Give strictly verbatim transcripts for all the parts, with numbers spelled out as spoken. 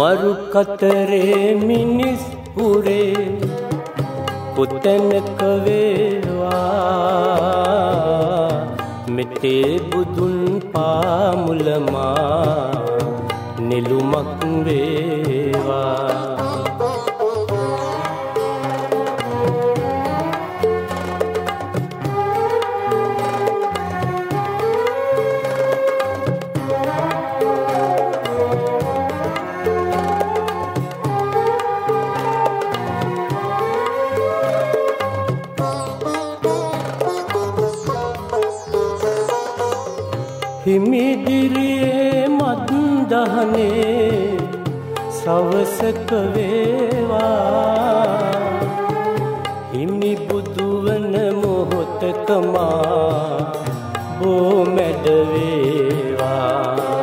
මරු කතරේ මිනිස් පුරේ කොතැනක වේවා මෙතේ බුදුන් පාමුලමා නෙළුමක් වේවා හිමිදිරියේ මත්දහනේ සවසක වේවා හිමි බුදුවන මොහොතකමා බෝ මැඩ වේවා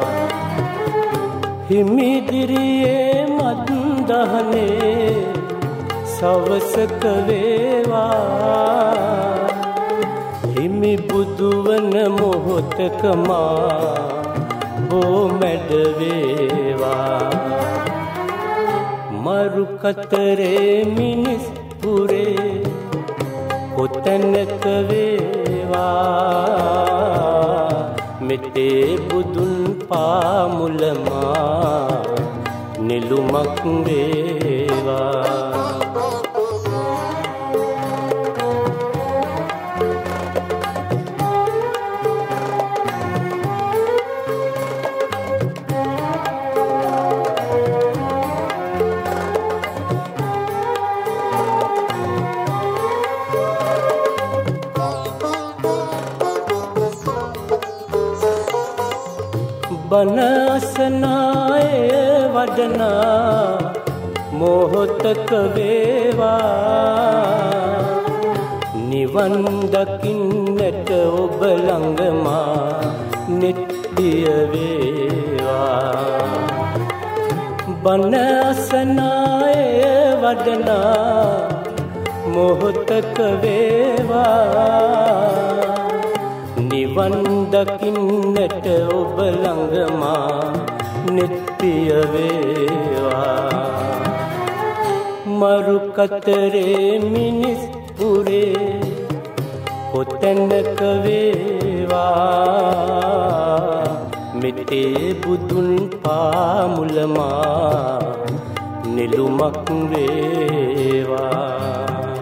හිමිදිරියේ මත්දහනේ සවසක වේවා හිමි බුදුවන මොහොතකමා බෝ මැඩ වේවා මරු කතරේ මිනිස් පුරේ කොතැනක වේවා මෙතේ බුදුන් පාමුලමා නෙළුමක් වේවා බනසනාය වඩනා මොහොතක වේවා නිවන් දකින්නට ඔබ ළඟමා නිත්‍ය වේවා බනසනාය වඩනා මොහොතක වේවා නිවන් දකින්නට ඔබ ළඟමා නිත්‍ය වේවා මරු කතරේ මිනිස් පුරේ කොතැනක වේවා මෙතේ බුදුන් පාමුලමා නෙළුමක් වේවා